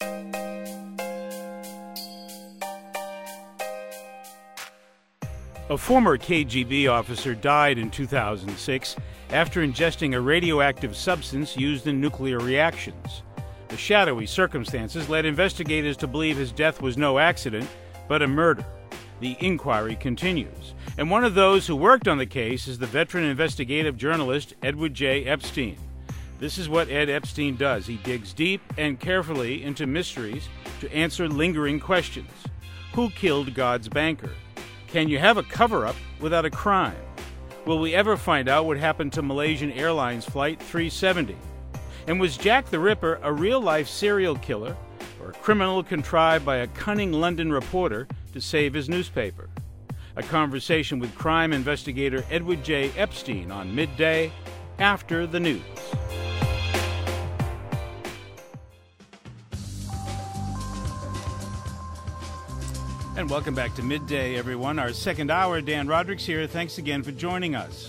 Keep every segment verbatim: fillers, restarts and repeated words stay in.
A former K G B officer died in two thousand six after ingesting a radioactive substance used in nuclear reactions. The shadowy circumstances led investigators to believe his death was no accident, but a murder. The inquiry continues, and one of those who worked on the case is the veteran investigative journalist Edward J. Epstein. This is what Ed Epstein does. He digs deep and carefully into mysteries to answer lingering questions. Who killed God's banker? Can you have a cover-up without a crime? Will we ever find out what happened to Malaysian Airlines Flight three seventy? And was Jack the Ripper a real-life serial killer or a criminal contrived by a cunning London reporter to save his newspaper? A conversation with crime investigator Edward J. Epstein on Midday after the news. And welcome back to Midday, everyone. Our second hour, Dan Rodricks here. Thanks again for joining us.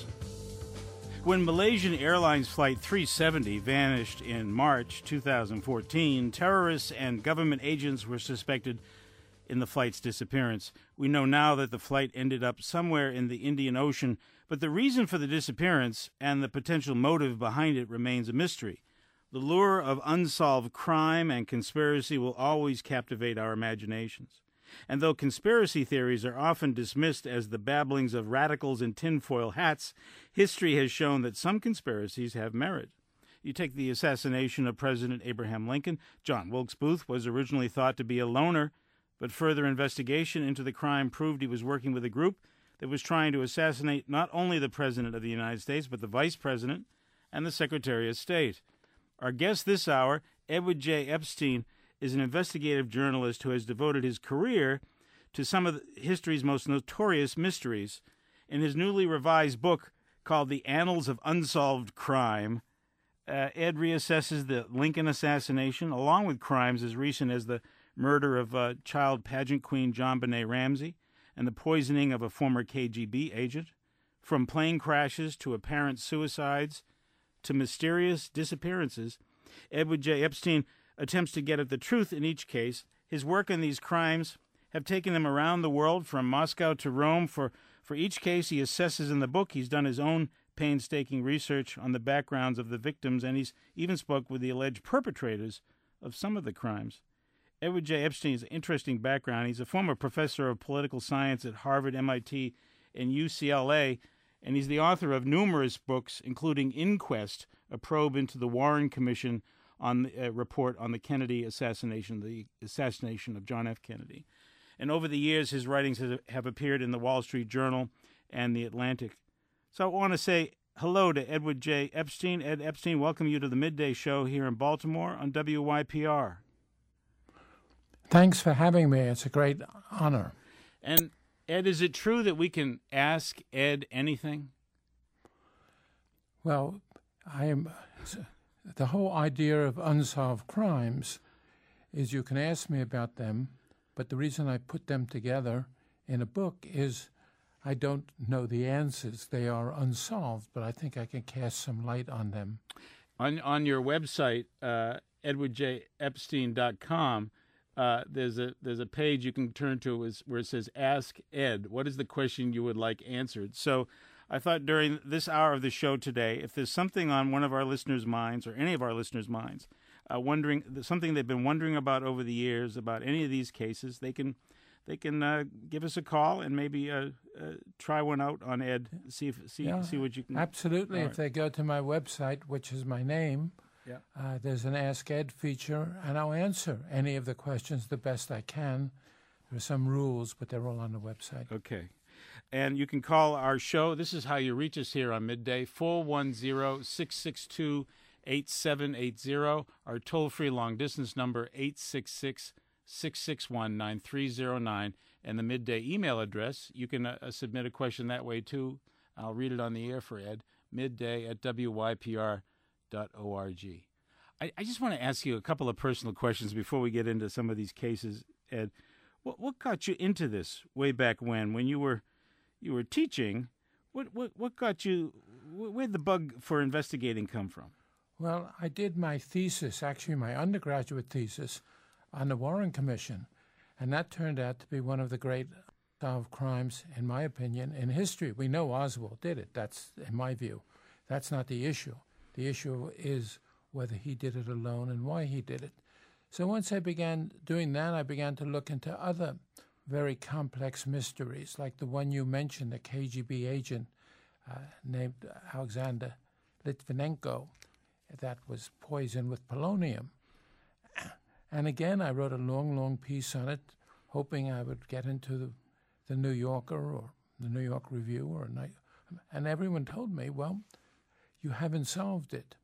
When Malaysian Airlines Flight three seventy vanished in March two thousand fourteen, terrorists and government agents were suspected in the flight's disappearance. We know now that the flight ended up somewhere in the Indian Ocean, but the reason for the disappearance and the potential motive behind it remains a mystery. The lure of unsolved crime and conspiracy will always captivate our imaginations. And though conspiracy theories are often dismissed as the babblings of radicals in tinfoil hats, history has shown that some conspiracies have merit. You take the assassination of President Abraham Lincoln. John Wilkes Booth was originally thought to be a loner, but further investigation into the crime proved he was working with a group that was trying to assassinate not only the President of the United States, but the Vice President and the Secretary of State. Our guest this hour, Edward J. Epstein, is an investigative journalist who has devoted his career to some of history's most notorious mysteries. In his newly revised book called The Annals of Unsolved Crime, uh, Ed reassesses the Lincoln assassination, along with crimes as recent as the murder of uh, child pageant queen JonBenet Ramsey and the poisoning of a former K G B agent, from plane crashes to apparent suicides to mysterious disappearances. Edward J. Epstein attempts to get at the truth in each case. His work on these crimes have taken him around the world, from Moscow to Rome. For, for each case he assesses in the book, he's done his own painstaking research on the backgrounds of the victims, and he's even spoke with the alleged perpetrators of some of the crimes. Edward J. Epstein's interesting background. He's a former professor of political science at Harvard, M I T, and U C L A, and he's the author of numerous books, including Inquest, a probe into the Warren Commission on a report on the Kennedy assassination, the assassination of John F. Kennedy. And over the years, his writings have appeared in the Wall Street Journal and the Atlantic. So I want to say hello to Edward J. Epstein. Ed Epstein, welcome you to the Midday Show here in Baltimore on W Y P R. Thanks for having me. It's a great honor. And Ed, is it true that we can ask Ed anything? Well, I am... The whole idea of unsolved crimes is you can ask me about them, but the reason I put them together in a book is I don't know the answers. They are unsolved, but I think I can cast some light on them. On on your website, uh, edward j epstein dot com, uh, there's a there's a page you can turn to where it says Ask Ed. What is the question you would like answered? So I thought during this hour of the show today, if there's something on one of our listeners' minds or any of our listeners' minds, uh, wondering something they've been wondering about over the years about any of these cases, they can they can uh, give us a call and maybe uh, uh, try one out on Ed. See if see yeah, see what you can. Absolutely. Right. If they go to my website, which is my name, yeah, uh, there's an Ask Ed feature, and I'll answer any of the questions the best I can. There are some rules, but they're all on the website. Okay. And you can call our show. This is how you reach us here on Midday, four one zero, six six two, eight seven eight zero. Our toll-free long-distance number, eight six six, six six one, nine three zero nine. And the Midday email address, you can uh, submit a question that way, too. I'll read it on the air for Ed, midday at w y p r dot org. I, I just want to ask you a couple of personal questions before we get into some of these cases, Ed. What, what got you into this way back when, when you were... You were teaching. What what what got you? Where'd the bug for investigating come from? Well, I did my thesis, actually my undergraduate thesis, on the Warren Commission. And that turned out to be one of the great unsolved crimes, in my opinion, in history. We know Oswald did it. That's, in my view, that's not the issue. The issue is whether he did it alone and why he did it. So once I began doing that, I began to look into other very complex mysteries, like the one you mentioned, the K G B agent uh, named Alexander Litvinenko that was poisoned with polonium. And again, I wrote a long, long piece on it, hoping I would get into the, the New Yorker or the New York Review, or night, and everyone told me, well, you haven't solved it.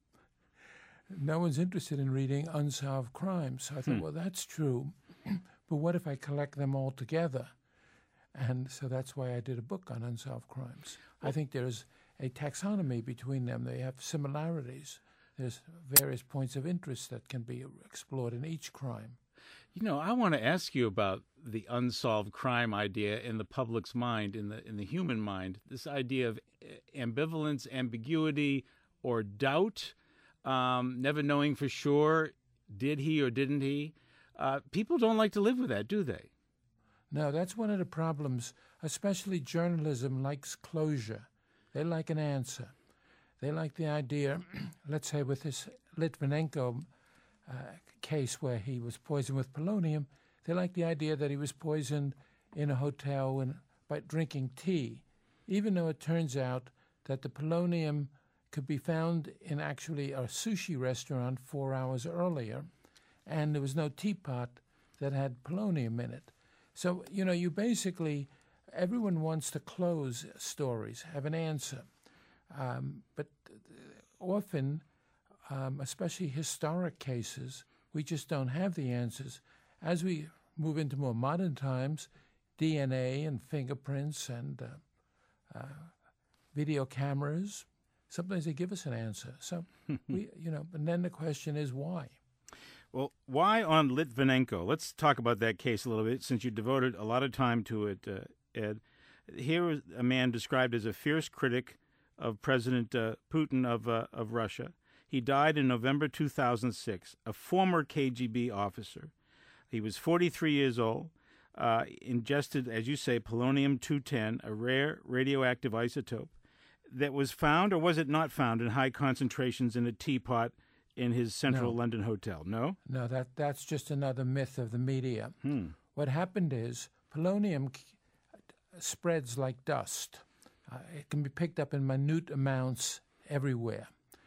No one's interested in reading unsolved crimes. So I thought, hmm. well, that's true, but what if I collect them all together? And so that's why I did a book on unsolved crimes. Well, I think there's a taxonomy between them. They have similarities. There's various points of interest that can be explored in each crime. You know, I want to ask you about the unsolved crime idea in the public's mind, in the in the human mind. This idea of ambivalence, ambiguity, or doubt, um, never knowing for sure, did he or didn't he? Uh, people don't like to live with that, do they? No, that's one of the problems. Especially journalism likes closure. They like an answer. They like the idea, let's say with this Litvinenko uh, case where he was poisoned with polonium, they like the idea that he was poisoned in a hotel and by drinking tea, even though it turns out that the polonium could be found in actually a sushi restaurant four hours earlier, and there was no teapot that had polonium in it. So, you know, you basically, everyone wants to close stories, have an answer. Um, but often, um, especially historic cases, we just don't have the answers. As we move into more modern times, D N A and fingerprints and uh, uh, video cameras, sometimes they give us an answer. So, we, you know, and then the question is why? Well, why on Litvinenko? Let's talk about that case a little bit, since you devoted a lot of time to it, uh, Ed. Here is a man described as a fierce critic of President uh, Putin of uh, of Russia. He died in November two thousand six, a former K G B officer. He was forty-three years old, uh, ingested, as you say, polonium two ten, a rare radioactive isotope that was found, or was it not found, in high concentrations in a teapot in his central No. London hotel? No? No, that that's just another myth of the media. Hmm. What happened is polonium spreads like dust. Uh, it can be picked up in minute amounts everywhere.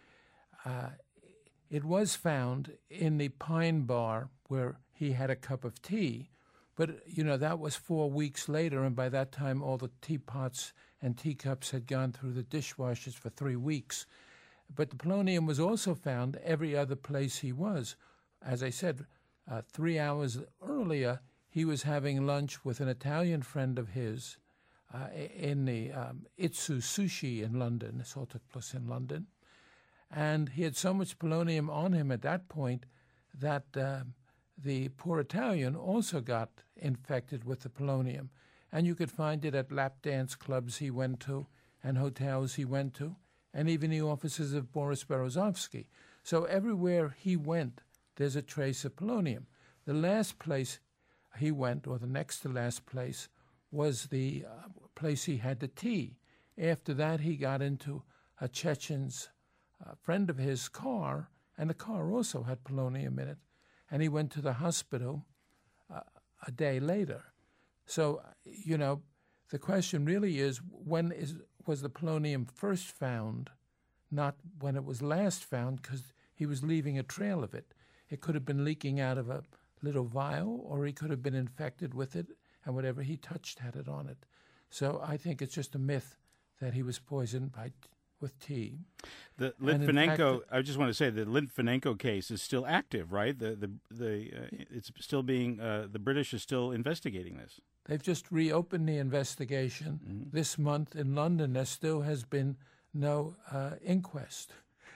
Uh, it was found in the Pine Bar where he had a cup of tea, but, you know, that was four weeks later, and by that time all the teapots and teacups had gone through the dishwashers for three weeks. But the polonium was also found every other place he was. As I said, uh, three hours earlier, he was having lunch with an Italian friend of his uh, in the um, Itsu Sushi in London. This all took place in London. And he had so much polonium on him at that point that uh, the poor Italian also got infected with the polonium. And you could find it at lap dance clubs he went to and hotels he went to, and even the offices of Boris Berezovsky. So everywhere he went, there's a trace of polonium. The last place he went, or the next to last place, was the uh, place he had the tea. After that, he got into a Chechen's uh, friend of his car, and the car also had polonium in it, and he went to the hospital uh, a day later. So, you know, the question really is, when is was the polonium first found, not when it was last found, because he was leaving a trail of it. It could have been leaking out of a little vial, or he could have been infected with it, and whatever he touched had it on it. So I think it's just a myth that he was poisoned by with tea. The Litvinenko, fact, I just want to say the Litvinenko case is still active, right? The the the uh, it's still being uh, the British are still investigating this. They've just reopened the investigation mm-hmm. this month in London. There still has been no uh, inquest.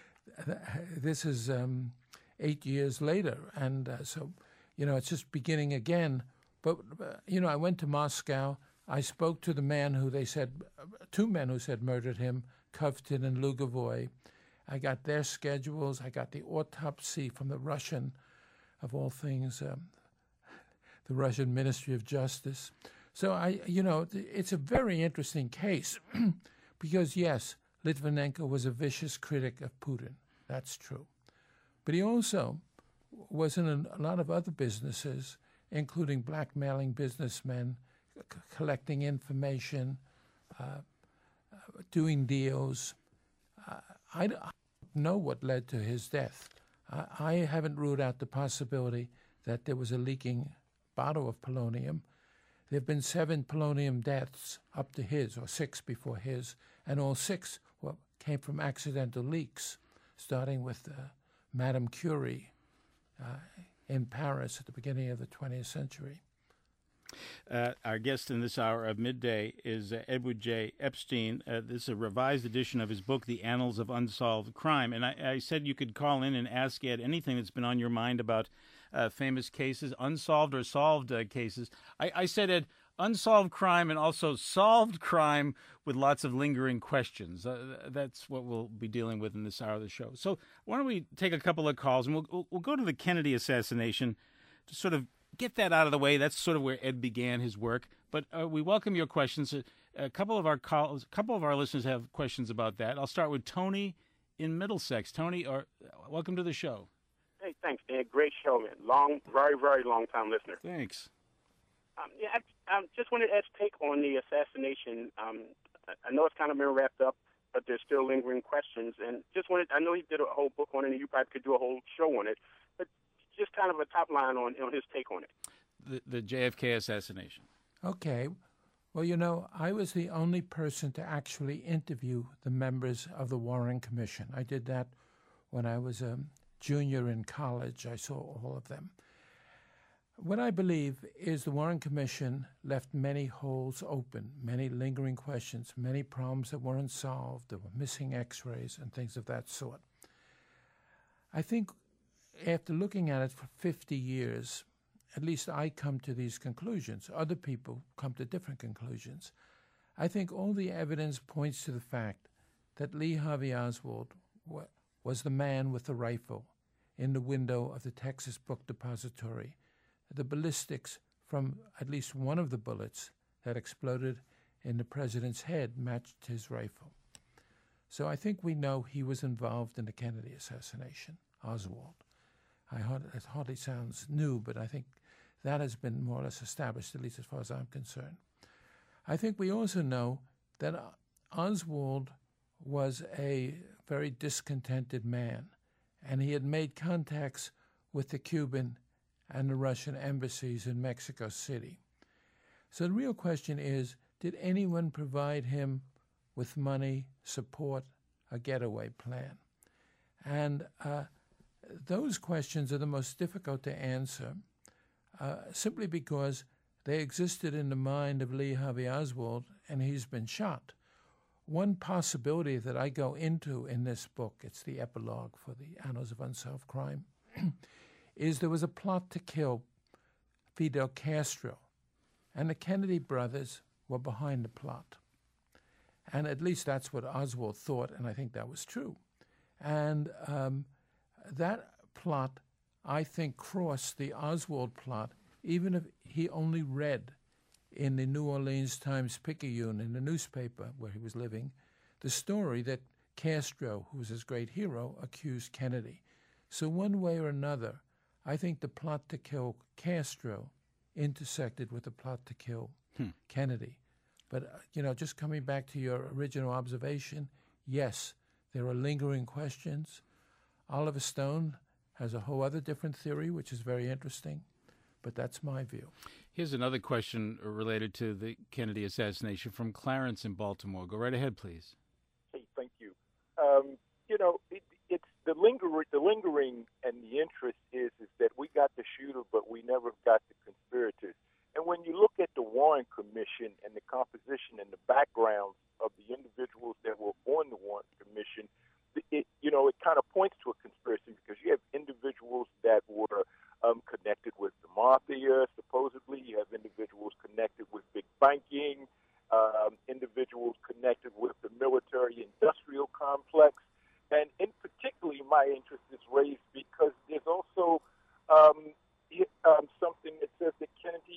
This is um, eight years later, and uh, so you know it's just beginning again. But uh, you know, I went to Moscow. I spoke to the man who they said, two men who said murdered him, Kovtun and Lugovoy. I got their schedules. I got the autopsy from the Russian, of all things, um, the Russian Ministry of Justice. So, I, you know, it's a very interesting case because, yes, Litvinenko was a vicious critic of Putin. That's true. But he also was in a lot of other businesses, including blackmailing businessmen, c- collecting information, uh, uh, doing deals. Uh, I don't know what led to his death. I, I haven't ruled out the possibility that there was a leaking bottle of polonium. There have been seven polonium deaths up to his, or six before his, and all six well, came from accidental leaks, starting with uh, Madame Curie uh, in Paris at the beginning of the twentieth century. Uh, our guest in this hour of midday is uh, Edward J. Epstein. Uh, this is a revised edition of his book, The Annals of Unsolved Crime. And I, I said you could call in and ask Ed anything that's been on your mind about uh, famous cases, unsolved or solved uh, cases. I, I said, Ed, unsolved crime and also solved crime with lots of lingering questions. Uh, that's what we'll be dealing with in this hour of the show. So why don't we take a couple of calls, and we'll, we'll, we'll go to the Kennedy assassination to sort of get that out of the way. That's sort of where Ed began his work. But uh, we welcome your questions. A, a couple of our calls, a couple of our listeners have questions about that. I'll start with Tony in Middlesex. Tony, or, welcome to the show. Hey, thanks, Dan. Great show, man. Long, very, very long time listener. Thanks. Um, yeah, I, I just wanted Ed's take on the assassination. Um, I know it's kind of been wrapped up, but there's still lingering questions. And just wanted, I know he did a whole book on it, and you probably could do a whole show on it, but just kind of a top line on, on his take on it. The, the J F K assassination. Okay. Well, you know, I was the only person to actually interview the members of the Warren Commission. I did that when I was a junior in college. I saw all of them. What I believe is the Warren Commission left many holes open, many lingering questions, many problems that weren't solved. There were missing x-rays and things of that sort. I think after looking at it for fifty years, at least I come to these conclusions. Other people come to different conclusions. I think all the evidence points to the fact that Lee Harvey Oswald wa- was the man with the rifle in the window of the Texas Book Depository. The ballistics from at least one of the bullets that exploded in the president's head matched his rifle. So I think we know he was involved in the Kennedy assassination, Oswald. I heard, it hardly sounds new, but I think that has been more or less established, at least as far as I'm concerned. I think we also know that Oswald was a very discontented man, and he had made contacts with the Cuban and the Russian embassies in Mexico City. So the real question is, did anyone provide him with money, support, a getaway plan? And uh, those questions are the most difficult to answer uh, simply because they existed in the mind of Lee Harvey Oswald, and he's been shot. One possibility that I go into in this book, it's the epilogue for the Annals of Unsolved Crime, is there was a plot to kill Fidel Castro, and the Kennedy brothers were behind the plot. And at least that's what Oswald thought, and I think that was true. And um, that plot, I think, crossed the Oswald plot, even if he only read in the New Orleans Times-Picayune, in the newspaper where he was living, the story that Castro, who was his great hero, accused Kennedy. So one way or another, I think the plot to kill Castro intersected with the plot to kill hmm. Kennedy. But, uh, you know, just coming back to your original observation, yes, there are lingering questions. Oliver Stone has a whole other different theory, which is very interesting, but that's my view. Here's another question related to the Kennedy assassination from Clarence in Baltimore. Go right ahead, please. Hey, thank you. Um, you know, it, it's the lingering, the lingering and the interest is is that we got the shooter, but we never got the conspirators. And when you look at the Warren Commission and the composition and the backgrounds of the individuals that were on the Warren Commission, it, you know, it kind of points to a conspiracy because you have individuals that were um, connected with the mafia, supposedly. You have individuals connected with big banking, um, individuals connected with the military-industrial complex. And in particularly, my interest is raised because there's also um, it, um, something that says that Kennedy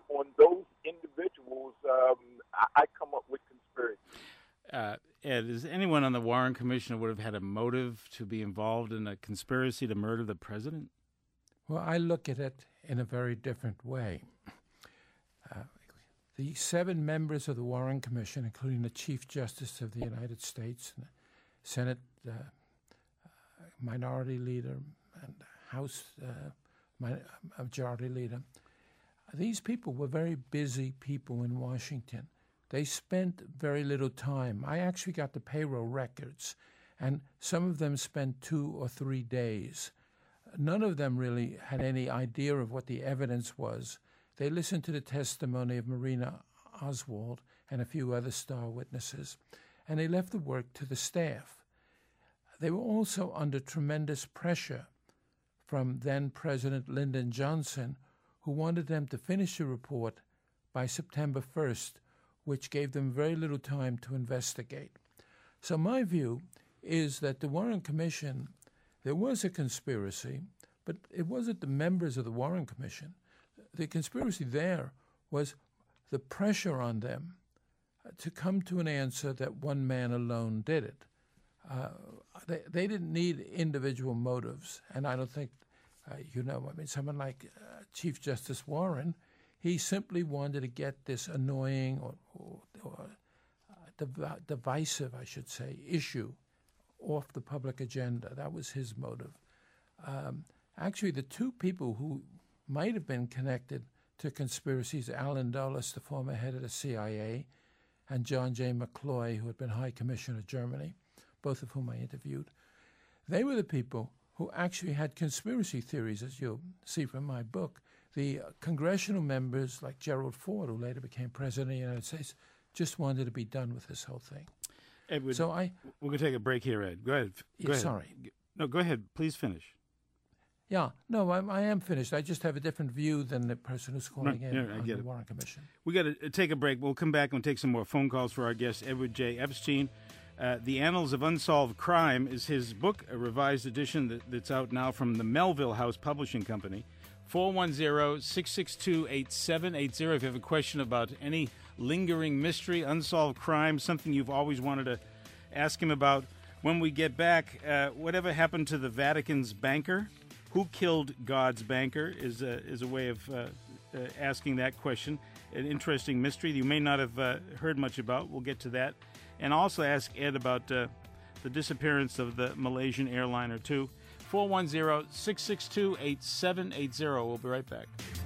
on those individuals, um, I, I come up with conspiracy. Uh, Ed, is anyone on the Warren Commission would have had a motive to be involved in a conspiracy to murder the president? Well, I look at it in a very different way. Uh, the seven members of the Warren Commission, including the Chief Justice of the United States, and the Senate uh, uh, Minority Leader, and House uh, Majority Leader, these people were very busy people in Washington. They spent very little time. I actually got the payroll records, and some of them spent two or three days. None of them really had any idea of what the evidence was. They listened to the testimony of Marina Oswald and a few other star witnesses, and they left the work to the staff. They were also under tremendous pressure from then-President Lyndon Johnson, who wanted them to finish the report by September first, which gave them very little time to investigate. So my view is that the Warren Commission, there was a conspiracy, but it wasn't the members of the Warren Commission. The conspiracy there was the pressure on them to come to an answer that one man alone did it. Uh, they, they didn't need individual motives, and I don't think, uh, you know, I mean, someone like uh, Chief Justice Warren, he simply wanted to get this annoying or, or, or uh, div- divisive, I should say, issue off the public agenda. That was his motive. Um, actually, the two people who might have been connected to conspiracies, Alan Dulles, the former head of the C I A, and John J. McCloy, who had been High Commissioner of Germany, both of whom I interviewed, they were the people who actually had conspiracy theories, as you'll see from my book. The uh, congressional members, like Gerald Ford, who later became president of the United States, just wanted to be done with this whole thing. Edward, so I, we're going to take a break here, Ed. Go ahead. Go yeah, ahead. Sorry. No, go ahead. Please finish. Yeah, no, I, I am finished. I just have a different view than the person who's calling Right, in yeah, I on get the it. Warren Commission. We got to take a break. We'll come back and take some more phone calls for our guest, Edward J. Epstein. Uh, the Annals of Unsolved Crime is his book, a revised edition that, that's out now from the Melville House Publishing Company. four one zero, six six two, eight seven eight zero. If you have a question about any lingering mystery, unsolved crime, something you've always wanted to ask him about. When we get back, uh, whatever happened to the Vatican's banker? Who killed God's banker is a, is a way of uh, uh, asking that question. An interesting mystery you may not have uh, heard much about. We'll get to that. And also ask Ed about uh, the disappearance of the Malaysian airliner, too. four one zero, six six two, eight seven eight zero. We'll be right back.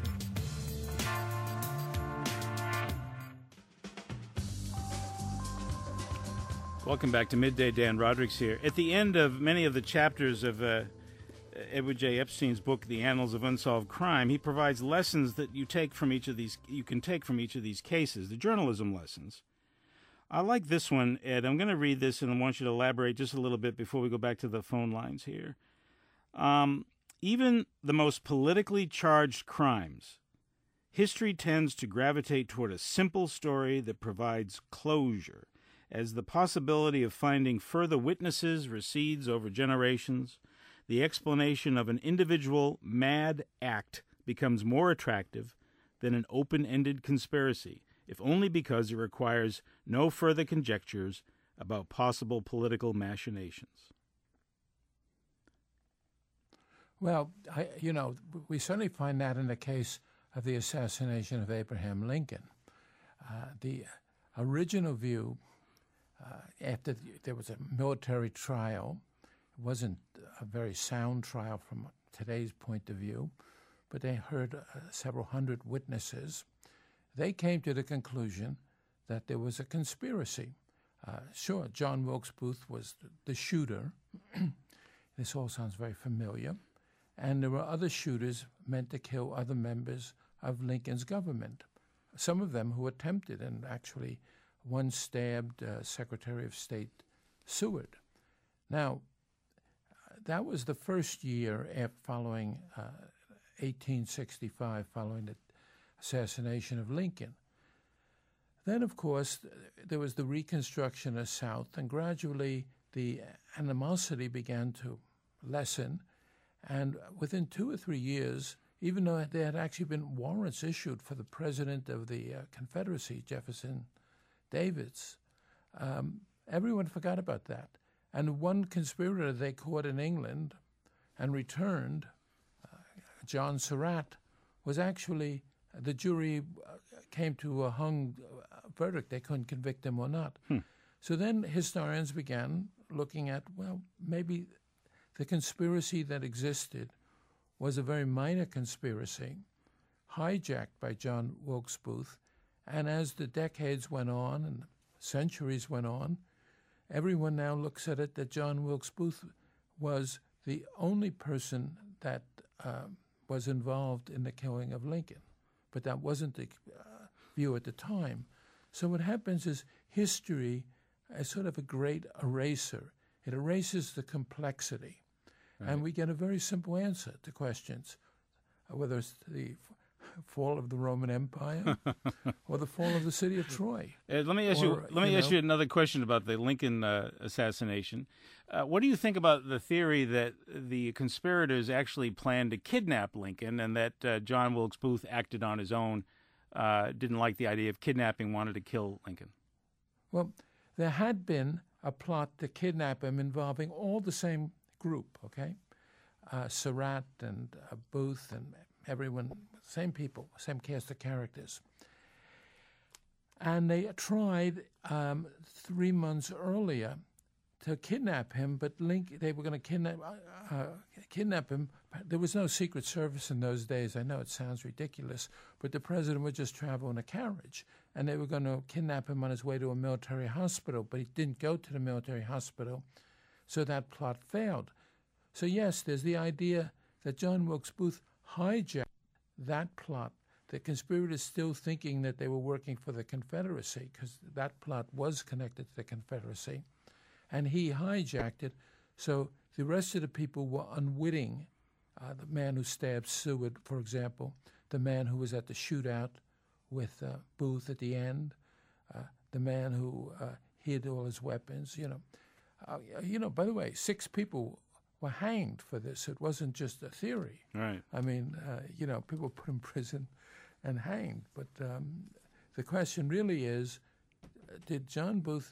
Welcome back to Midday. Dan Rodrigues here. At the end of many of the chapters of uh, Edward J. Epstein's book, The Annals of Unsolved Crime, he provides lessons that you take from each of these. You can take from each of these cases, the journalism lessons. I like this one, Ed. I'm going to read this, and I want you to elaborate just a little bit before we go back to the phone lines here. Um, even the most politically charged crimes, history tends to gravitate toward a simple story that provides closure, as the possibility of finding further witnesses recedes over generations. The explanation of an individual mad act becomes more attractive than an open-ended conspiracy, if only because it requires no further conjectures about possible political machinations. Well, I, you know, we certainly find that in the case of the assassination of Abraham Lincoln. Uh, the original view, uh, after the, there was a military trial, it wasn't a very sound trial from today's point of view, but they heard uh, several hundred witnesses. They came to the conclusion that there was a conspiracy. Uh, sure, John Wilkes Booth was the shooter. This all sounds very familiar. And there were other shooters meant to kill other members of Lincoln's government, some of them who attempted, and actually one stabbed uh, Secretary of State Seward. Now, that was the first year after following uh, eighteen sixty-five, following the assassination of Lincoln. Then, of course, there was the Reconstruction of the South, and gradually the animosity began to lessen. And within two or three years, even though there had actually been warrants issued for the president of the uh, Confederacy, Jefferson Davis, um, everyone forgot about that. And one conspirator they caught in England and returned, uh, John Surratt, was actually, the jury came to a hung verdict. They couldn't convict him or not. Hmm. So then historians began looking at, well, maybe the conspiracy that existed was a very minor conspiracy, hijacked by John Wilkes Booth. And as the decades went on and centuries went on, everyone now looks at it that John Wilkes Booth was the only person that uh, was involved in the killing of Lincoln. But that wasn't the uh, view at the time. So what happens is history is sort of a great eraser. It erases the complexity. Right. And we get a very simple answer to questions, whether it's the f- fall of the Roman Empire or the fall of the city of Troy. Uh, let me ask or, you. Let me you ask know, you another question about the Lincoln uh, assassination. Uh, what do you think about the theory that the conspirators actually planned to kidnap Lincoln, and that uh, John Wilkes Booth acted on his own, uh, didn't like the idea of kidnapping, wanted to kill Lincoln? Well, there had been a plot to kidnap him involving all the same group, okay? Uh, Surratt and uh, Booth and everyone, same people, same cast of characters. And they tried um, three months earlier to kidnap him, but Link, they were going to kidnap, uh, kidnap him. There was no Secret Service in those days. I know it sounds ridiculous, but the president would just travel in a carriage, and they were going to kidnap him on his way to a military hospital, but he didn't go to the military hospital, so that plot failed. So yes, there's the idea that John Wilkes Booth hijacked that plot, the conspirators still thinking that they were working for the Confederacy, because that plot was connected to the Confederacy, and he hijacked it. So the rest of the people were unwitting. Uh, the man who stabbed Seward, for example, the man who was at the shootout with uh, Booth at the end, uh, the man who uh, hid all his weapons, you know. Uh, you know, by the way, six people were hanged for this. It wasn't just a theory. Right. I mean, uh, you know, people put in prison and hanged. But um, the question really is, did John Booth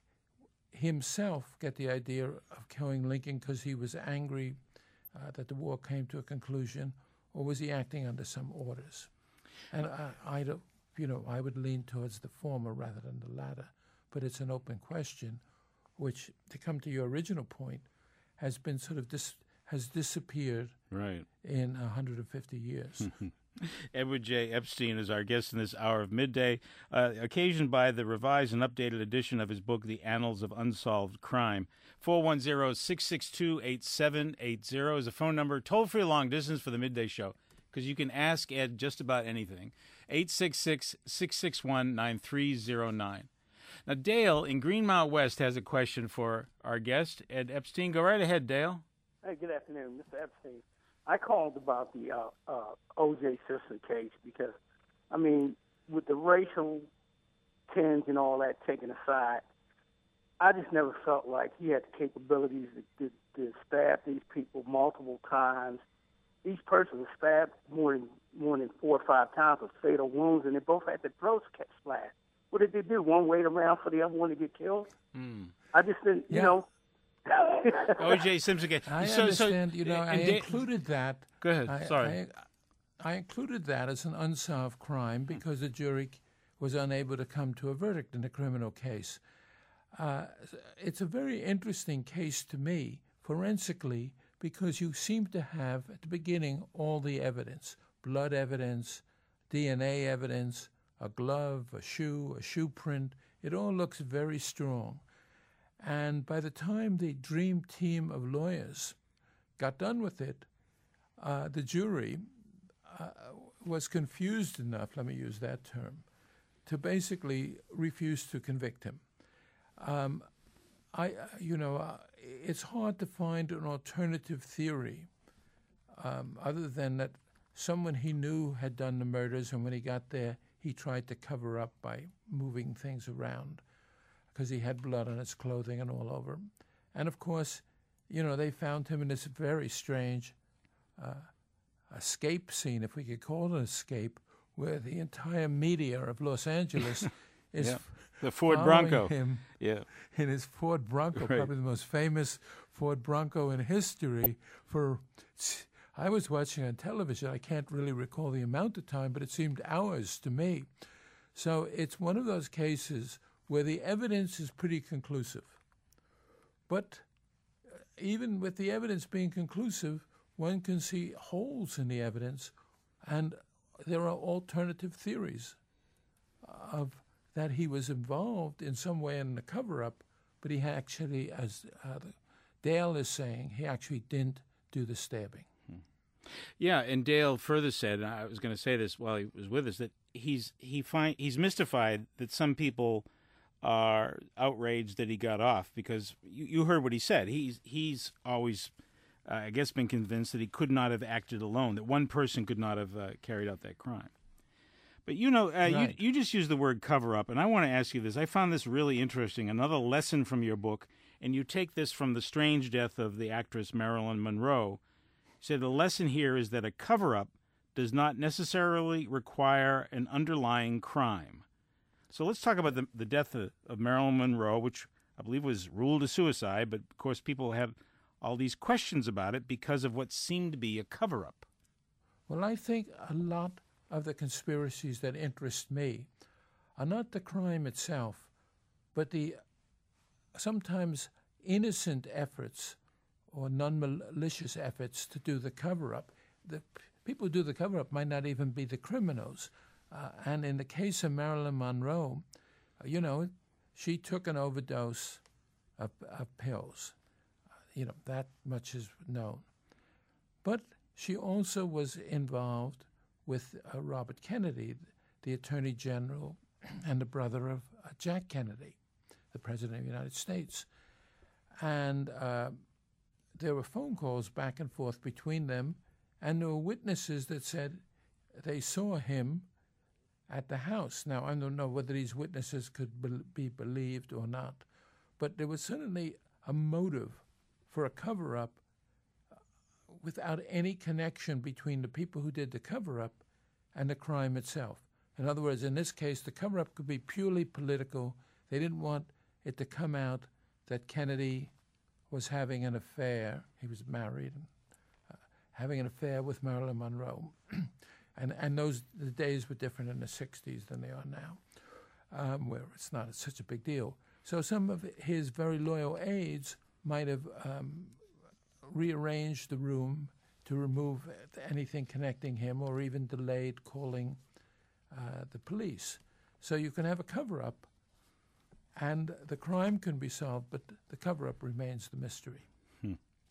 himself get the idea of killing Lincoln because he was angry uh, that the war came to a conclusion, or was he acting under some orders? And I, I don't, you know, I would lean towards the former rather than the latter. But it's an open question, which, to come to your original point, has been sort of dis- has disappeared right. in one hundred fifty years. Edward J. Epstein is our guest in this hour of midday, uh, occasioned by the revised and updated edition of his book, The Annals of Unsolved Crime. four one zero, six six two, eight seven eight zero is a phone number, toll-free long distance for the Midday Show, because you can ask Ed just about anything. eight six six, six six one, nine three zero nine. Now, Dale in Green Mount West has a question for our guest, Ed Epstein. Go right ahead, Dale. Hey, good afternoon, Mister Epstein. I called about the uh, uh, O J Simpson case because, I mean, with the racial tinge and all that taken aside, I just never felt like he had the capabilities to, to, to stab these people multiple times. Each person was stabbed more than more than four or five times with fatal wounds, and they both had their throats slashed. What did they do? One wait around for the other one to get killed? Mm. I just didn't, you yeah. know. O J Simpson case. I so, understand. So, you know, I da- included that. Go ahead. I, Sorry. I, I included that as an unsolved crime because the jury was unable to come to a verdict in the criminal case. Uh, it's a very interesting case to me, forensically, because you seem to have, at the beginning, all the evidence, blood evidence, D N A evidence, a glove, a shoe, a shoe print. It all looks very strong. And by the time the dream team of lawyers got done with it, uh, the jury uh, was confused enough, let me use that term, to basically refuse to convict him. Um, I, you know, uh, it's hard to find an alternative theory um, other than that someone he knew had done the murders, and when he got there, he tried to cover up by moving things around because he had blood on his clothing and all over. And, of course, you know, they found him in this very strange uh, escape scene, if we could call it an escape, where the entire media of Los Angeles is yeah. the Ford following Bronco. him yeah. in his Ford Bronco, Right. probably the most famous Ford Bronco in history. For I was watching on television. I can't really recall the amount of time, but it seemed hours to me. So it's one of those cases where the evidence is pretty conclusive. But even with the evidence being conclusive, one can see holes in the evidence, and there are alternative theories of that he was involved in some way in the cover-up, but he actually, as uh, Dale is saying, he actually didn't do the stabbing. Yeah, and Dale further said, and I was going to say this while he was with us, that he's he find he's mystified that some people are outraged that he got off, because you, you heard what he said. He's he's always, uh, I guess, been convinced that he could not have acted alone, that one person could not have uh, carried out that crime. But, you know, uh, right. you, you just used the word cover-up, and I want to ask you this. I found this really interesting, another lesson from your book, and you take this from the strange death of the actress Marilyn Monroe. You said the lesson here is that a cover-up does not necessarily require an underlying crime. So let's talk about the, the death of, of Marilyn Monroe, which I believe was ruled a suicide, but, of course, people have all these questions about it because of what seemed to be a cover-up. Well, I think a lot of the conspiracies that interest me are not the crime itself, but the sometimes innocent efforts or non-malicious efforts to do the cover-up. The p- people who do the cover-up might not even be the criminals. Uh, and in the case of Marilyn Monroe, uh, you know, she took an overdose of, of pills. Uh, you know, that much is known. But she also was involved with uh, Robert Kennedy, the Attorney General and the brother of uh, Jack Kennedy, the President of the United States. And uh, there were phone calls back and forth between them, and there were witnesses that said they saw him at the house. Now, I don't know whether these witnesses could be believed or not, but there was certainly a motive for a cover-up without any connection between the people who did the cover-up and the crime itself. In other words, in this case, the cover-up could be purely political. They didn't want it to come out that Kennedy was having an affair. He was married, uh, having an affair with Marilyn Monroe. and and those the days were different in the sixties than they are now, um, where it's not such a big deal. So some of his very loyal aides might have um, rearranged the room to remove anything connecting him, or even delayed calling uh, the police. So you can have a cover-up, and the crime can be solved, but the cover-up remains the mystery. Hmm.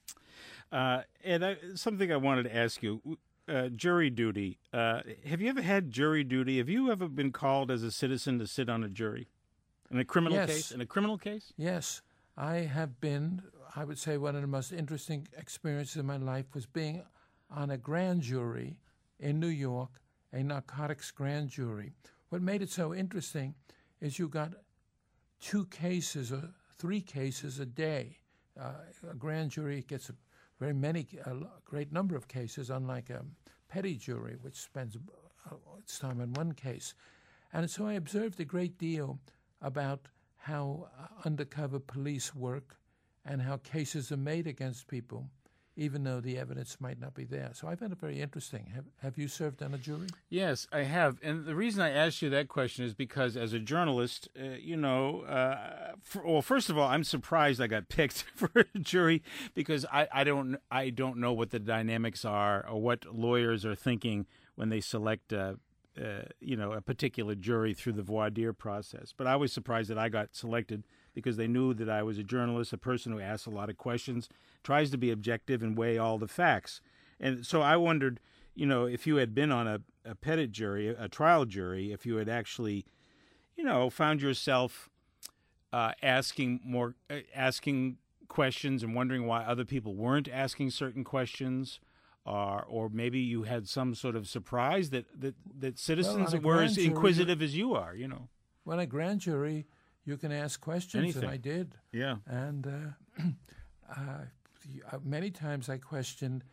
Uh, and I, something I wanted to ask you, uh, jury duty. Uh, have you ever had jury duty? Have you ever been called as a citizen to sit on a jury? In a criminal Yes. case? In a criminal case? Yes, I have been. I would say one of the most interesting experiences in my life was being on a grand jury in New York, a narcotics grand jury. What made it so interesting is you got two cases or three cases a day. Uh, a grand jury gets a very many, a great number of cases, unlike a petty jury, which spends uh, its time on one case. And so I observed a great deal about how uh, undercover police work and how cases are made against people, even though the evidence might not be there. So I found it very interesting. Have, have you served on a jury? Yes, I have. And the reason I asked you that question is because as a journalist, uh, you know, uh, for, well, first of all, I'm surprised I got picked for a jury because I, I don't I don't know what the dynamics are or what lawyers are thinking when they select uh, uh, you know, a particular jury through the voir dire process. But I was surprised that I got selected because they knew that I was a journalist, a person who asks a lot of questions, tries to be objective and weigh all the facts. And so I wondered, you know, if you had been on a, a petit jury, a trial jury, if you had actually, you know, found yourself uh, asking more, uh, asking questions and wondering why other people weren't asking certain questions, or or maybe you had some sort of surprise that, that, that citizens Well, were as jury, inquisitive as you are, you know. Well, a grand jury, you can ask questions, Anything. and I did. Yeah. And uh, uh, many times I questioned,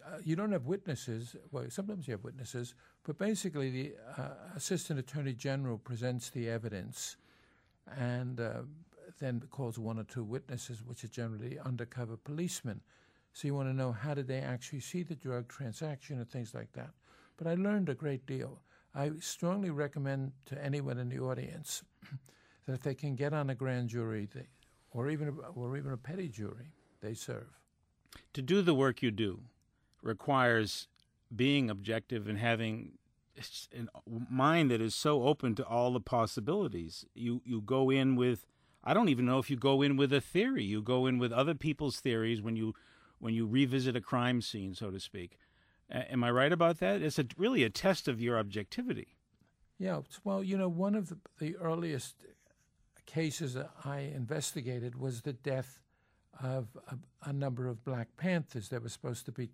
uh, you don't have witnesses. Well, sometimes you have witnesses, but basically the uh, Assistant Attorney General presents the evidence and uh, then calls one or two witnesses, which are generally undercover policemen. So you want to know how did they actually see the drug transaction and things like that. But I learned a great deal. I strongly recommend to anyone in the audience that if they can get on a grand jury, they, or even a, or even a petty jury, they serve. To do the work you do requires being objective and having a mind that is so open to all the possibilities. You you go in with, I don't even know if you go in with a theory. You go in with other people's theories when you when you revisit a crime scene, so to speak. A- am I right about that? It's a, really a test of your objectivity. Yeah, well, you know, one of the, the earliest cases that I investigated was the death of a, a number of Black Panthers. There were supposed to be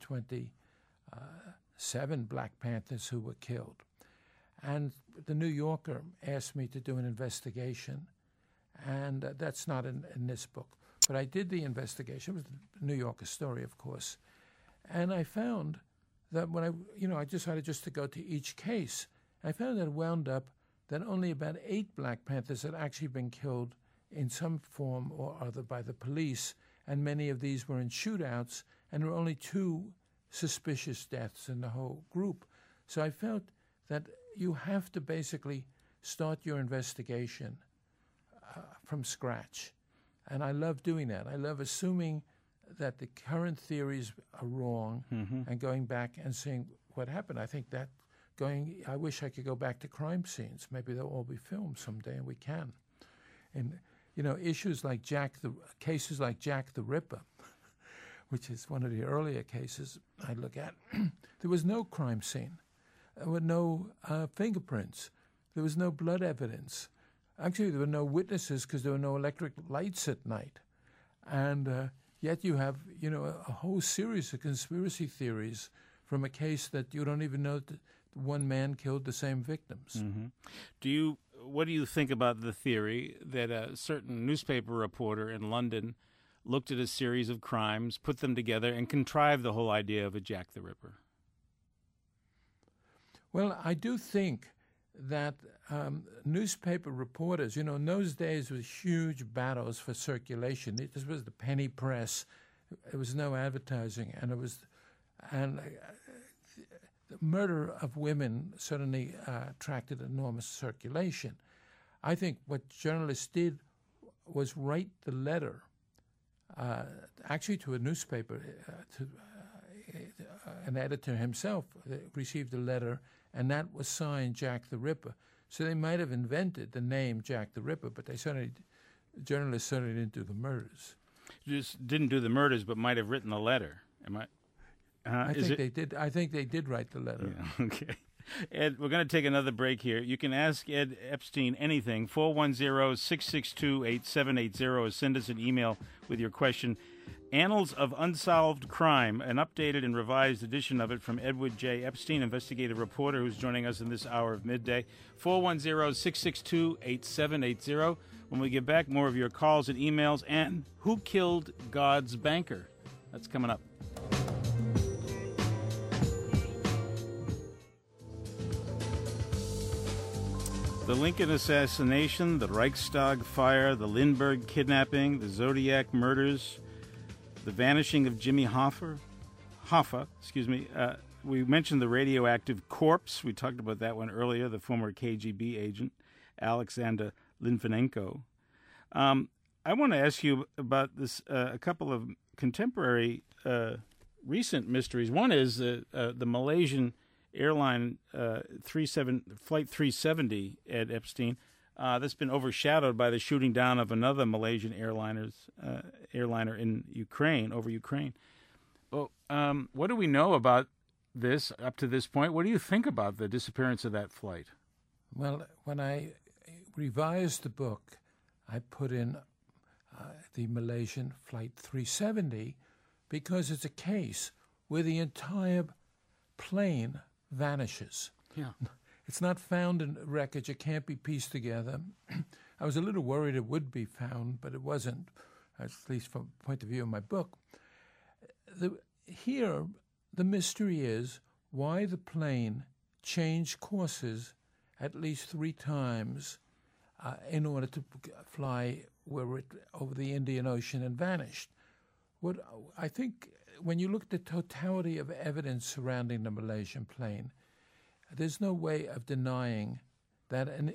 twenty-seven Black Panthers who were killed. And the New Yorker asked me to do an investigation, and uh, that's not in, in this book. But I did the investigation. It was the New Yorker story, of course. And I found that when I, you know, I decided just to go to each case. I found that it wound up that only about eight Black Panthers had actually been killed in some form or other by the police, and many of these were in shootouts, and there were only two suspicious deaths in the whole group. So I felt that you have to basically start your investigation uh, from scratch. And I love doing that. I love assuming that the current theories are wrong mm-hmm. and going back and seeing what happened. I think that going, I wish I could go back to crime scenes. Maybe they'll all be filmed someday, and we can. And, you know, issues like Jack the, cases like Jack the Ripper, which is one of the earlier cases I look at, there was no crime scene. There were no uh, fingerprints. There was no blood evidence. Actually, there were no witnesses because there were no electric lights at night. And uh, yet you have, you know, a, a whole series of conspiracy theories from a case that you don't even know that one man killed the same victims. Mm-hmm. Do you, what do you think about the theory that a certain newspaper reporter in London looked at a series of crimes, put them together, and contrived the whole idea of a Jack the Ripper? Well, I do think that um, newspaper reporters, you know, in those days was huge battles for circulation. This was the penny press. There was no advertising, and it was, and uh, the murder of women certainly uh, attracted enormous circulation. I think what journalists did was write the letter, uh, actually to a newspaper, uh, to uh, an editor himself received a letter, and that was signed Jack the Ripper. So they might have invented the name Jack the Ripper, but they certainly, journalists certainly didn't do the murders. Just didn't do the murders, but might have written the letter. Am I? Uh, I is think it? they did. I think they did write the letter. Yeah, okay. Ed, we're going to take another break here. You can ask Ed Epstein anything. four one zero, six six two, eight seven eight zero, or send us an email with your question. Annals of Unsolved Crime, an updated and revised edition of it from Edward J. Epstein, investigative reporter who's joining us in this hour of midday. four one zero, six six two, eight seven eight zero. When we get back, more of your calls and emails, and who killed God's banker? That's coming up. The Lincoln assassination, the Reichstag fire, the Lindbergh kidnapping, the Zodiac murders, the vanishing of Jimmy Hoffa, Hoffa, excuse me. Uh, we mentioned the radioactive corpse. We talked about that one earlier, the former K G B agent, Alexander Litvinenko. Um, I want to ask you about this, uh, a couple of contemporary uh, recent mysteries. One is uh, uh, the Malaysian airline uh, thirty-seven Flight three seventy, Ed Epstein, uh, that's been overshadowed by the shooting down of another Malaysian airliners, uh, airliner in Ukraine, over Ukraine. Well, um, what do we know about this up to this point? What do you think about the disappearance of that flight? Well, when I revised the book, I put in uh, the Malaysian Flight three seventy because it's a case where the entire plane vanishes. Yeah. It's not found in wreckage. It can't be pieced together. I was a little worried it would be found, but it wasn't, at least from the point of view of my book. The, here, the mystery is why the plane changed courses at least three times uh, in order to fly where it, over the Indian Ocean and vanished. What I think, when you look at the totality of evidence surrounding the Malaysian plane, there's no way of denying that an,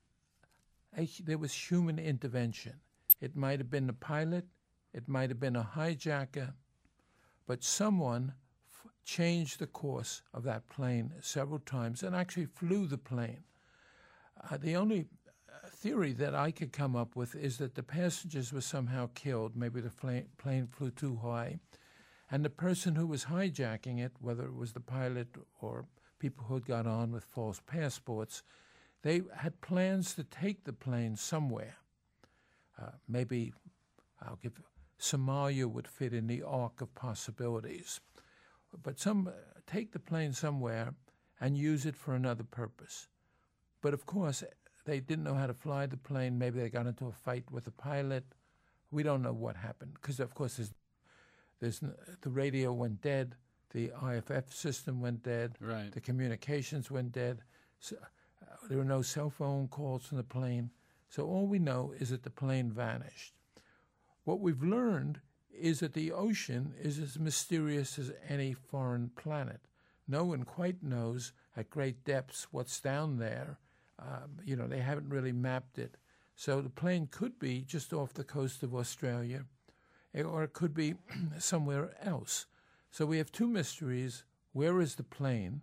a, there was human intervention. It might have been the pilot, it might have been a hijacker, but someone f- changed the course of that plane several times and actually flew the plane. Uh, the only theory that I could come up with is that the passengers were somehow killed. Maybe the plane, plane flew too high, and the person who was hijacking it, whether it was the pilot or people who had got on with false passports, they had plans to take the plane somewhere. Uh, maybe, I'll give, Somalia would fit in the arc of possibilities. But some take the plane somewhere and use it for another purpose. But of course, they didn't know how to fly the plane. Maybe they got into a fight with the pilot. We don't know what happened because, of course, there's, there's, the radio went dead. The I F F system went dead. Right. The communications went dead. So, uh, there were no cell phone calls from the plane. So all we know is that the plane vanished. What we've learned is that the ocean is as mysterious as any foreign planet. No one quite knows at great depths what's down there. Um, you know, they haven't really mapped it. So the plane could be just off the coast of Australia, or it could be somewhere else. So we have two mysteries. Where is the plane?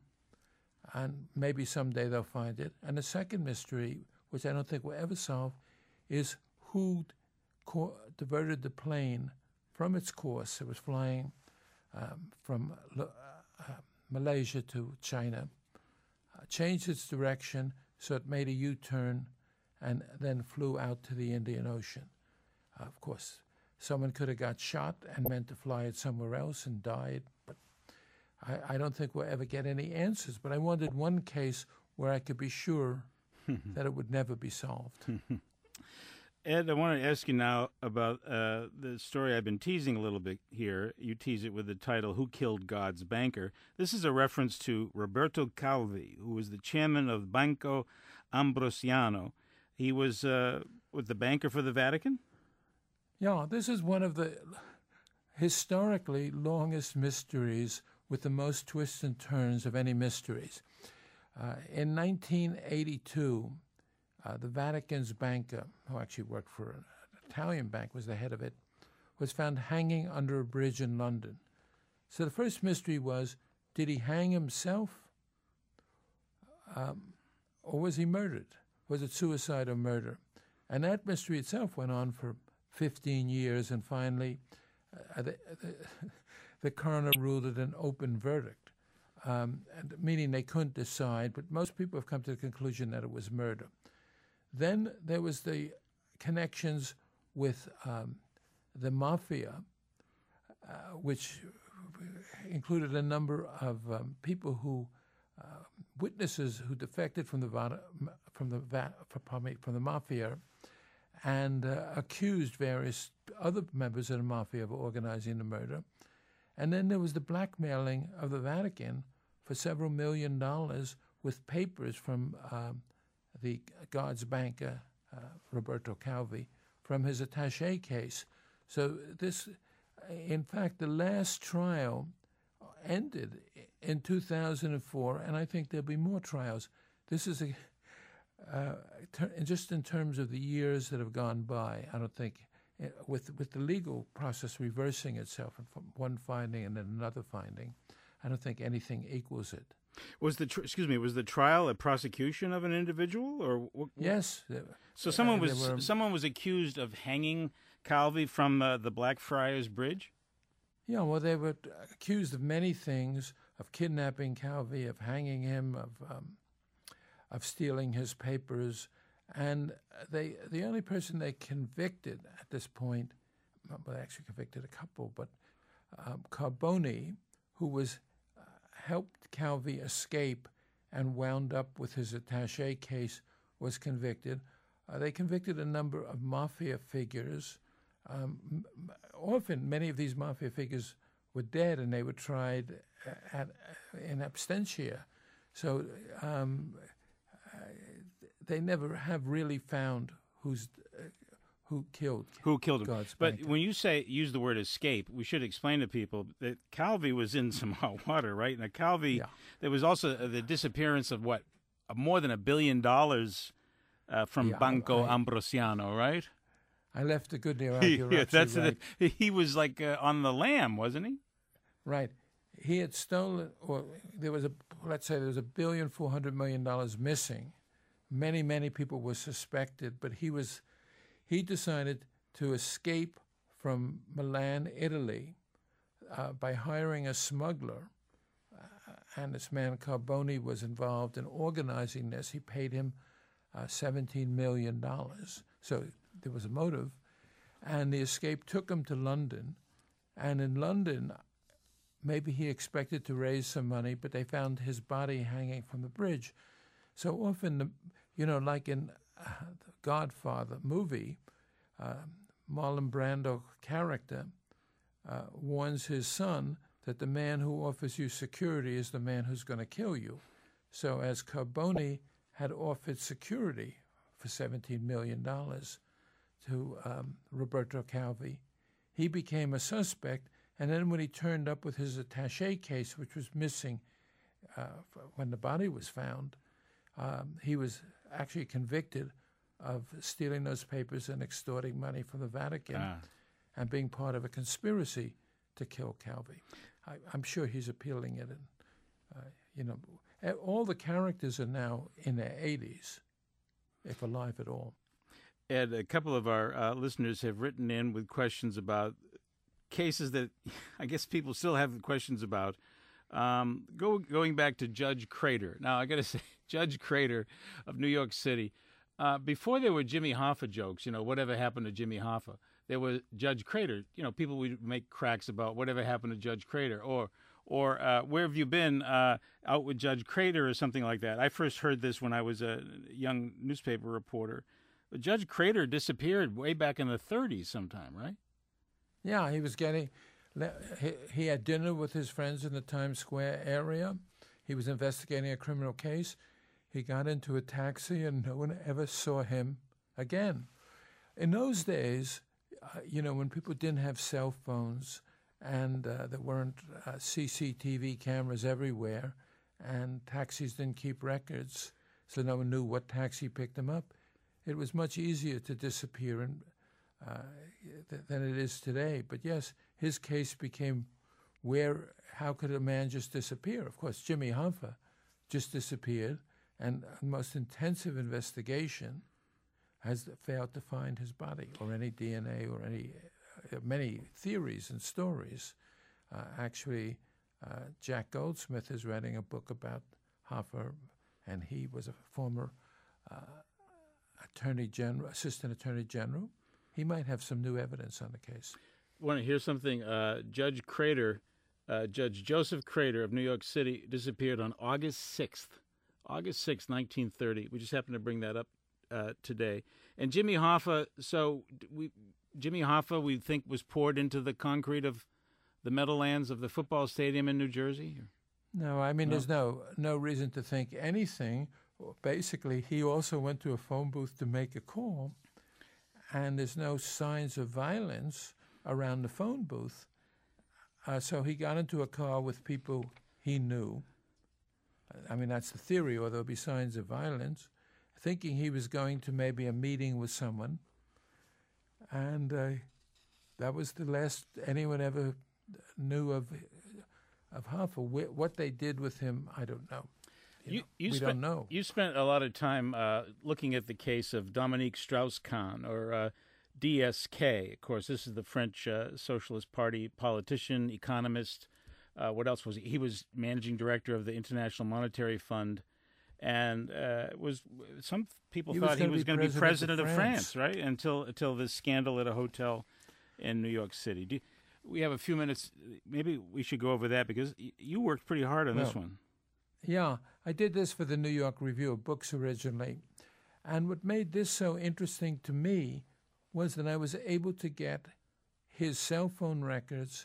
And maybe someday they'll find it. And the second mystery, which I don't think we'll ever solve, is who co- diverted the plane from its course. It was flying um, from uh, uh, Malaysia to China, uh, changed its direction, so it made a U-turn and then flew out to the Indian Ocean. Uh, of course, someone could have got shot and meant to fly it somewhere else and died, but I, I don't think we'll ever get any answers. But I wanted one case where I could be sure that it would never be solved. Ed, I want to ask you now about uh, the story I've been teasing a little bit here. You tease it with the title, Who Killed God's Banker? This is a reference to Roberto Calvi, who was the chairman of Banco Ambrosiano. He was uh, with the banker for the Vatican? Yeah, this is one of the historically longest mysteries with the most twists and turns of any mysteries. Uh, in nineteen eighty-two, uh, the Vatican's banker, who actually worked for an Italian bank, was the head of it, was found hanging under a bridge in London. So the first mystery was, did he hang himself? Um, or was he murdered? Was it suicide or murder? And that mystery itself went on for fifteen years, and finally uh, the, the, the coroner ruled it an open verdict, um, and meaning they couldn't decide, but most people have come to the conclusion that it was murder. Then there was the connections with um, the mafia, uh, which included a number of um, people who, uh, witnesses who defected from the Va- from the Va- from the mafia, and uh, accused various other members of the mafia of organizing the murder. And then there was the blackmailing of the Vatican for several million dollars with papers from um, the God's banker, uh, Roberto Calvi, from his attaché case. So this, in fact, the last trial ended in two thousand four, and I think there'll be more trials. This is a, uh, ter- just in terms of the years that have gone by, I don't think, uh, with with the legal process reversing itself from one finding and then another finding, I don't think anything equals it. Was the tr- excuse me? Was the trial a prosecution of an individual, or what? Yes. So someone uh, was were, someone was accused of hanging Calvi from uh, the Blackfriars Bridge? Yeah, well, they were accused of many things: of kidnapping Calvi, of hanging him, of um, of stealing his papers, and they the only person they convicted at this point, well, they actually convicted a couple, but um, Carboni, who was uh, helped Calvi escape and wound up with his attaché case, was convicted. Uh, they convicted a number of mafia figures. Um, often, many of these mafia figures were dead, and they were tried at, in absentia. So um, they never have really found who's uh, who killed who killed him. God's but banker. When you say use the word escape, we should explain to people that Calvi was in some hot water, right? Now Calvi, yeah. there was also the disappearance of what more than a billion dollars uh, from yeah, Banco I, Ambrosiano, right? I left a good deal out. You're yeah, that's right. the, he was like uh, on the lam, wasn't he? Right. He had stolen, or there was a, let's say there was a billion four hundred million dollars missing. Many, many people were suspected, but he was, he decided to escape from Milan, Italy, uh, by hiring a smuggler. Uh, and this man Carboni was involved in organizing this. He paid him uh, seventeen million dollars. So there was a motive. And the escape took him to London. And in London, maybe he expected to raise some money, but they found his body hanging from the bridge. So often, the, you know, like in uh, the Godfather movie, uh, Marlon Brando character uh, warns his son that the man who offers you security is the man who's going to kill you. So as Carboni had offered security for seventeen million dollars to um, Roberto Calvi, he became a suspect. And then when he turned up with his attaché case, which was missing uh, when the body was found, um, he was actually convicted of stealing those papers and extorting money from the Vatican Ah. and being part of a conspiracy to kill Calvi. I, I'm sure he's appealing it. And, uh, you know, all the characters are now in their eighties, if alive at all. Ed, a couple of our uh, listeners have written in with questions about cases that I guess people still have questions about. Um, go, going back to Judge Crater. Now, I got to say, Judge Crater of New York City, uh, before there were Jimmy Hoffa jokes, you know, whatever happened to Jimmy Hoffa, there was Judge Crater. You know, people would make cracks about whatever happened to Judge Crater, or or uh, where have you been uh, out with Judge Crater or something like that. I first heard this when I was a young newspaper reporter. But Judge Crater disappeared way back in the thirties sometime, right? Yeah, he was getting, he, he had dinner with his friends in the Times Square area. He was investigating a criminal case. He got into a taxi and no one ever saw him again. In those days, uh, you know, when people didn't have cell phones and uh, there weren't uh, C C T V cameras everywhere and taxis didn't keep records, so no one knew what taxi picked him up, it was much easier to disappear and Uh, th- than it is today. But yes, his case became where, how could a man just disappear? Of course, Jimmy Hoffa just disappeared, and a most intensive investigation has failed to find his body or any D N A or any, uh, many theories and stories. Uh, actually, uh, Jack Goldsmith is writing a book about Hoffa, and he was a former uh, attorney general, assistant attorney general. He might have some new evidence on the case. Want to hear something? Uh, Judge Crater, uh, Judge Joseph Crater of New York City disappeared on August sixth. August sixth, nineteen thirty. We just happened to bring that up uh, today. And Jimmy Hoffa, so we, Jimmy Hoffa, we think, was poured into the concrete of the Meadowlands of the football stadium in New Jersey? No, I mean, No? there's no no reason to think anything. Basically, he also went to a phone booth to make a call, and there's no signs of violence around the phone booth. Uh, so he got into a car with people he knew. I mean, that's the theory, or there'll be signs of violence, thinking he was going to maybe a meeting with someone. And uh, that was the last anyone ever knew of of Hoffa. What they did with him, I don't know. You You, know, you we spent, don't know. You spent a lot of time uh, looking at the case of Dominique Strauss-Kahn, or uh, D S K. Of course, this is the French uh, Socialist Party politician, economist. Uh, what else was he? He was managing director of the International Monetary Fund, and uh, was some people He was thought he gonna was be going to be president president of of France, France. right? Until until this scandal at a hotel in New York City. Do, we have a few minutes. Maybe we should go over that, because y- you worked pretty hard on this Well, one. Yeah, I did this for the New York Review of Books originally. And what made this so interesting to me was that I was able to get his cell phone records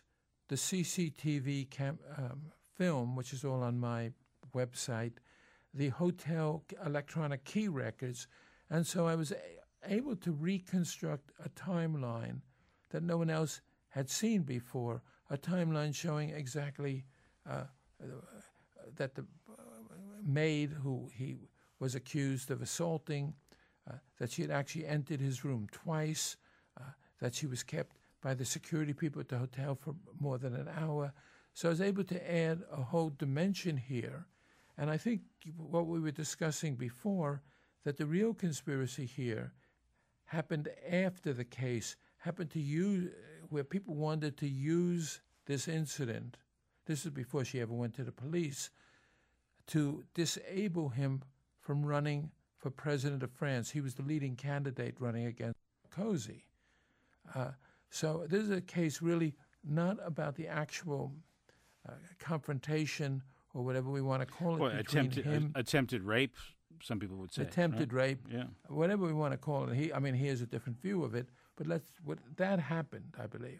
the C C T V cam, um, film, which is all on my website, the hotel electronic key records, and so I was a- able to reconstruct a timeline that no one else had seen before, a timeline showing exactly uh, that the uh, maid who he was accused of assaulting, uh, that she had actually entered his room twice, uh, that she was kept by the security people at the hotel for more than an hour. So I was able to add a whole dimension here. And I think what we were discussing before, that the real conspiracy here happened after the case, happened to use, where people wanted to use this incident, this is before she ever went to the police, to disable him from running for president of France. He was the leading candidate running against Sarkozy. Uh, so this is a case really not about the actual uh, confrontation or whatever we want to call it well, between attempted, him. uh, attempted rape, some people would say. Attempted right? rape, yeah. whatever we want to call it. He, I mean, he has a different view of it, but let's. What that happened, I believe.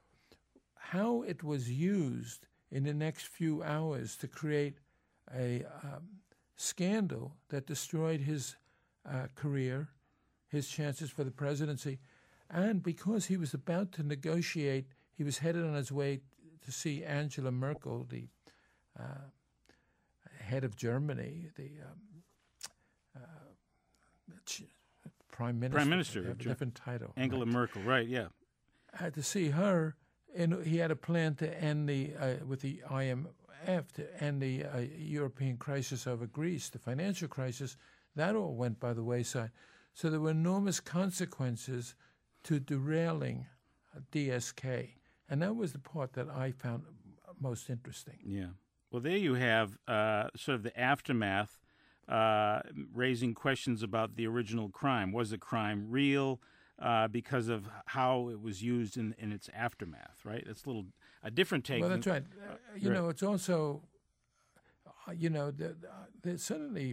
How it was used in the next few hours to create a um, scandal that destroyed his uh, career, his chances for the presidency, and because he was about to negotiate, he was headed on his way to see Angela Merkel, the uh, head of Germany, the um, uh, prime minister. Prime Minister. They have a different title. Angela right. Merkel, right, yeah. I had to see her, and he had a plan to end the, uh, with the I M F, to end the uh, European crisis over Greece, the financial crisis. That all went by the wayside. So there were enormous consequences to derailing D S K. And that was the part that I found most interesting. Yeah. Well, there you have uh, sort of the aftermath, uh, raising questions about the original crime. Was the crime real? Uh, because of how it was used in, in its aftermath, right? It's a little a different take. Well, that's than, right. Uh, you right. know, it's also, uh, you know, the, the, suddenly,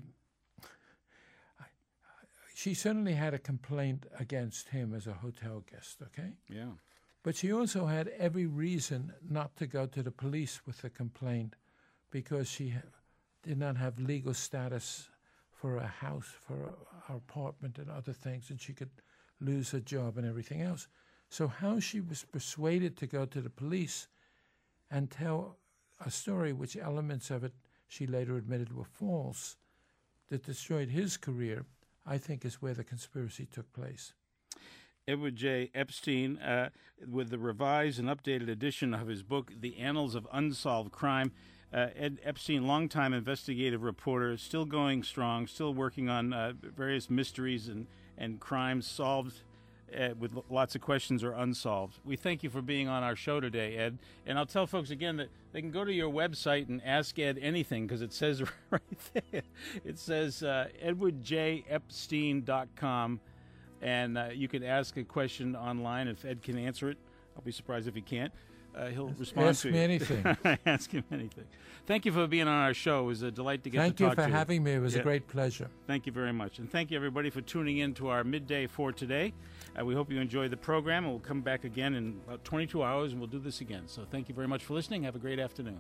she certainly had a complaint against him as a hotel guest, okay? Yeah. But she also had every reason not to go to the police with the complaint because she ha- did not have legal status for a house, for a, her apartment and other things, and she could lose her job and everything else. So how she was persuaded to go to the police and tell a story which elements of it she later admitted were false, that destroyed his career, I think is where the conspiracy took place. Edward J. Epstein, uh, with the revised and updated edition of his book, The Annals of Unsolved Crime. Uh, Ed Epstein, longtime investigative reporter, still going strong, still working on uh, various mysteries and, and crimes solved uh, with lots of questions or unsolved. We thank you for being on our show today, Ed. And I'll tell folks again that they can go to your website and ask Ed anything because it says right there. It says uh, edward j epstein dot com. And uh, you can ask a question online. If Ed can answer it, I'll be surprised if he can't. Uh, he'll respond ask to me you. anything. Ask him anything. Thank you for being on our show. It was a delight to get thank to talk to you. Thank you for having me. It was yeah. a great pleasure. Thank you very much. And thank you, everybody, for tuning in to our midday for today. Uh, we hope you enjoyed the program. And we'll come back again in about twenty-two hours, and we'll do this again. So thank you very much for listening. Have a great afternoon.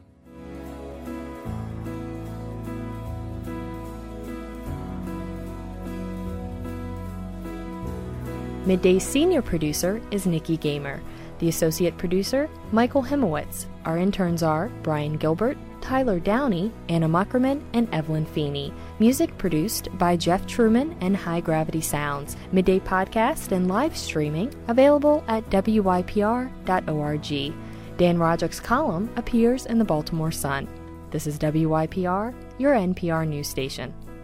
Midday's senior producer is Nikki Gamer. The associate producer, Michael Hemowitz. Our interns are Brian Gilbert, Tyler Downey, Anna Muckerman, and Evelyn Feeney. Music produced by Jeff Truman and High Gravity Sounds. Midday podcast and live streaming available at w y p r dot org. Dan Roderick's column appears in the Baltimore Sun. This is W Y P R, your N P R news station.